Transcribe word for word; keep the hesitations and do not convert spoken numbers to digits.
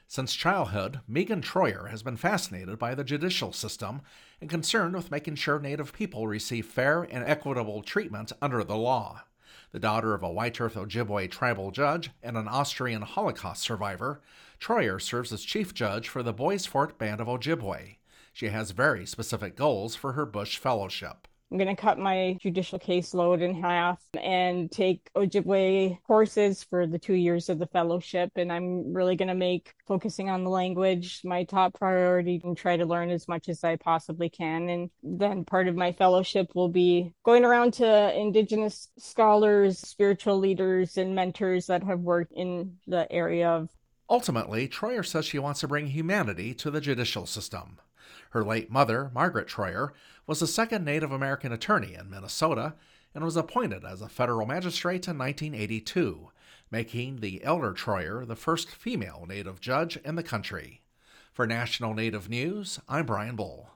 Since childhood, Megan Troyer has been fascinated by the judicial system and concerned with making sure Native people receive fair and equitable treatment under the law. The daughter of a White Earth Ojibwe tribal judge and an Austrian Holocaust survivor, Troyer serves as chief judge for the Bois Forte Band of Ojibwe. She has very specific goals for her Bush Fellowship. I'm going to cut my judicial caseload in half and take Ojibwe courses for the two years of the fellowship. And I'm really going to make focusing on the language my top priority and try to learn as much as I possibly can. And then part of my fellowship will be going around to Indigenous scholars, spiritual leaders, and mentors that have worked in the area of. Ultimately, Troyer says she wants to bring humanity to the judicial system. Her late mother, Margaret Troyer, was the second Native American attorney in Minnesota and was appointed as a federal magistrate in nineteen eighty-two, making the elder Troyer the first female Native judge in the country. For National Native News, I'm Brian Bull.